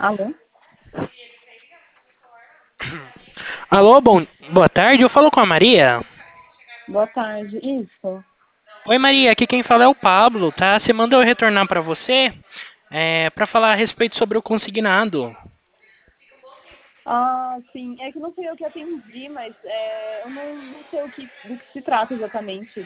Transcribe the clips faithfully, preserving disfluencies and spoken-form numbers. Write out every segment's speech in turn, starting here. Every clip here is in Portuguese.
Alô? Alô, bom, boa tarde. Eu falo com a Maria. Boa tarde. Isso. Oi, Maria. Aqui quem fala é o Pablo, tá? Você mandou eu retornar para você é, para falar a respeito sobre o consignado. Ah, sim. É que não fui eu que atendi, mas é, eu não, não sei o que, do que se trata exatamente.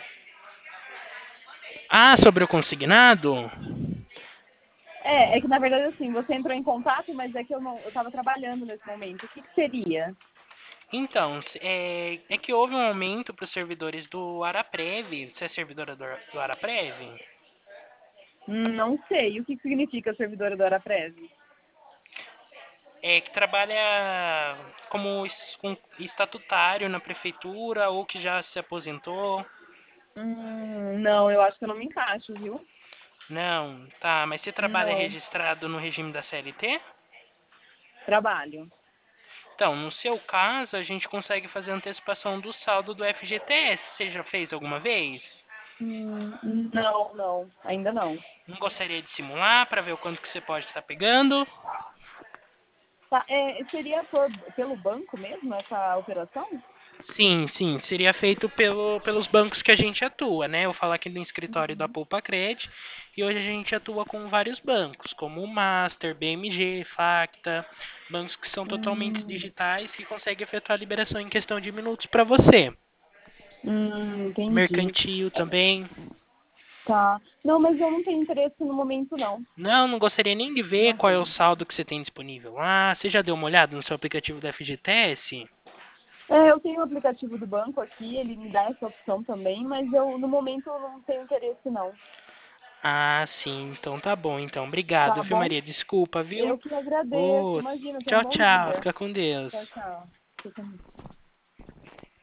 Ah, sobre o consignado? É, é que na verdade assim, você entrou em contato, mas é que eu não, eu estava trabalhando nesse momento. O que, que seria? Então, é, é que houve um aumento para os servidores do Araprev. Você é servidora do, do Araprev? Hum, Não sei. O que, que significa servidora do Araprev? É que trabalha como es- com estatutário na prefeitura ou que já se aposentou? Hum, não, eu acho que eu não me encaixo, viu? Não, tá. Mas você trabalha Não. registrado no regime da C L T? Trabalho. Então, no seu caso, a gente consegue fazer antecipação do saldo do F G T S. Você já fez alguma vez? Hum, não, não. Ainda não. Não gostaria de simular para ver o quanto que você pode estar pegando? Tá, é, seria por, pelo banco mesmo essa operação? Sim, sim, seria feito pelo, pelos bancos que a gente atua, né? Eu falo aqui no escritório da Uhum. Poupa Cred e hoje a gente atua com vários bancos, como o Master, B M G, Facta, bancos que são totalmente Hum, digitais que conseguem efetuar a liberação em questão de minutos para você. hum, entendi. Mercantil também. Tá. Não, mas eu não tenho interesse no momento, não. Não, não gostaria nem de ver Não qual é o tenho. saldo que você tem disponível lá. Você já deu uma olhada no seu aplicativo da F G T S? É, eu tenho o aplicativo do banco aqui, ele me dá essa opção também, mas eu, no momento, eu não tenho interesse, não. Ah, sim. Então tá bom. Então, obrigado, Tá viu, bom? Maria? Desculpa, viu? Eu que agradeço. Ô, Imagina, tenha um tchau, bom tchau. dia. Fica com Tchau, Deus. tchau. Você também.